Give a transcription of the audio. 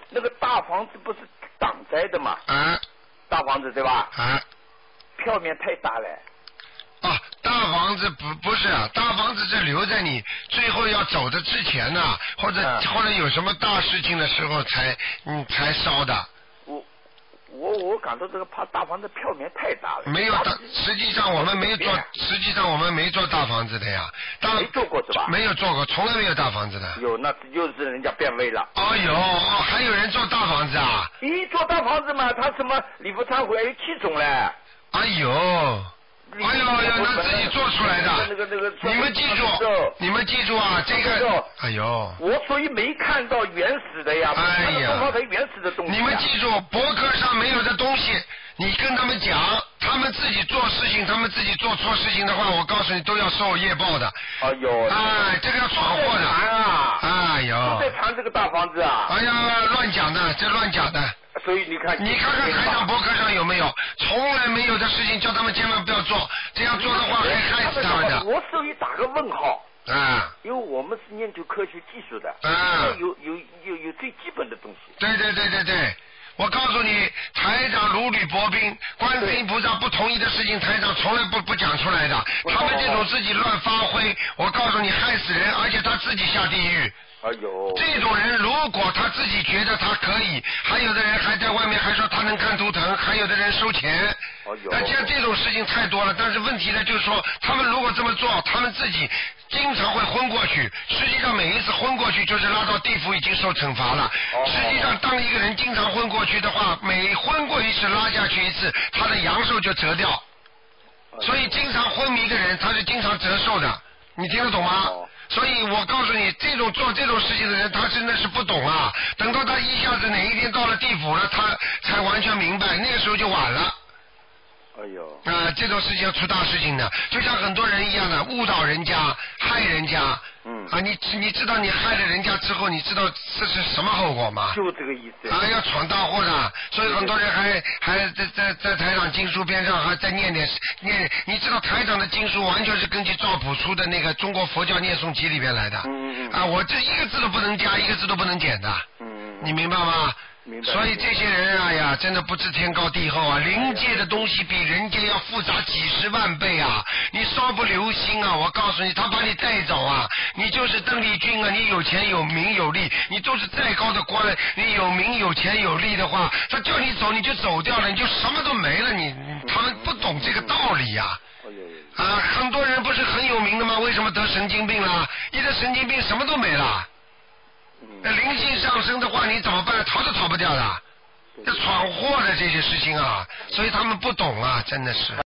那个大房子不是挡灾的嘛？ 啊。 大房子对吧？ 啊。 票面太大了。 啊，大房子不是啊，大房子是留在你最后要走的之前呢、或者有什么大事情的时候才烧的。 我感到这个怕大房子票面太大了。 没有大，实际上我们没做大房子的呀。 没做过是吧？ 没有做过，从来没有大房子的。 有，那就是人家变味了。 哦有哦，还有人做大房子啊？ 咦，做大房子嘛，他什么礼佛忏悔还有7种嘞。 哎呦。哎呦，那自己做出来的。你们记住啊，这个。哎呦。 我所以没看到原始的呀。 哎呀。 东方才原始的东西。 你们记住，博客上没有的东西，你跟他们讲，他们自己做事情，他们自己做错事情的话，我告诉你都要受业报的。 哎呦。 哎，这个要闯祸的。哎呦。 在谈这个大房子啊。 哎呀，乱讲的，这乱讲的。 所以你看看台长博客上有没有？从来没有的事情，叫他们千万不要做，这样做的话会害死他们的。 我所以打个问号。 啊。 因为我们是研究科学技术的。 啊。 有最基本的东西。 对。我告诉你，台长如履薄冰，观世音菩萨不同意的事情，台长从来不讲出来的。他们这种自己乱发挥，我告诉你害死人，而且他自己下地狱。 哎呦， 这种人如果他自己觉得他可以，还有的人还在外面还说他能看图腾，还有的人收钱。那像这种事情太多了，但是问题呢就是说，他们如果这么做，他们自己经常会昏过去。实际上每一次昏过去就是拉到地府已经受惩罚了。实际上当一个人经常昏过去的话，每昏过一次拉下去一次，他的阳寿就折掉。所以经常昏迷的人他是经常折寿的，你听得懂吗？所以我告诉你，做这种事情的人，他真的是不懂啊！等到他一下子哪一天到了地府了，他才完全明白，那个时候就晚了。 哎呦！ 这种事情要出大事情的，就像很多人一样的，误导人家，害人家。你知道你害了人家之后，你知道这是什么后果吗？ 就这个意思。 要闯大祸的，所以很多人还在台长经书边上还在念。你知道台长的经书完全是根据赵朴初的那个中国佛教念诵集里边来的。我这一个字都不能加，一个字都不能减的。你明白吗？所以这些人哎呀，真的不知天高地厚啊！灵界的东西比人间要复杂几10万倍啊！你稍不留心啊，我告诉你，他把你带走啊！你就是邓丽君啊，你有钱有名有利，你就是再高的官，你有名有钱有利的话，他叫你走你就走掉了，你就什么都没了。他们不懂这个道理呀。很多人不是很有名的吗？为什么得神经病了？一得神经病什么都没了。那灵性上升的话，你怎么办？逃都逃不掉的，要闯祸的这些事情啊，所以他们不懂啊，真的是。